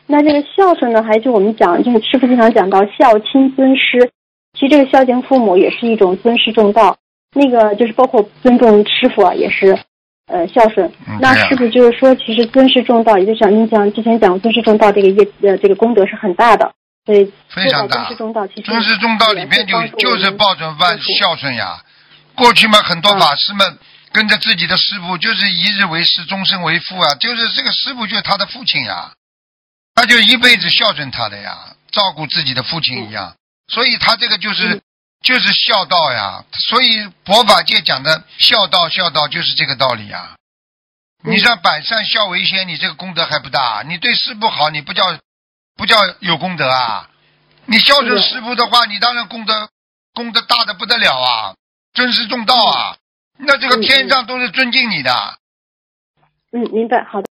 那这个孝顺呢，还就我们讲，就是师父经常讲到孝亲尊师，其实这个孝敬父母也是一种尊师重道，那个就是包括尊重师傅啊，也是孝顺。那师父就是说，其实尊师重道，也就像您讲之前讲尊师重道这个这个功德是很大的，所以非常大。 尊师重道其实尊师重道里面就是抱着万孝顺呀。过去嘛，很多法师们跟着自己的师父，就是一日为师，终身为父啊，就是这个师父就是他的父亲呀，他就一辈子孝顺他的呀，照顾自己的父亲一样，所以他这个就是孝道呀。所以佛法界讲的孝道就是这个道理呀。你让百善孝为先，你这个功德还不大？你对师父好，你不叫有功德啊？你孝顺师父的话，你当然功德大的不得了啊，尊师重道啊，那这个天上都是尊敬你的。 明白，好的。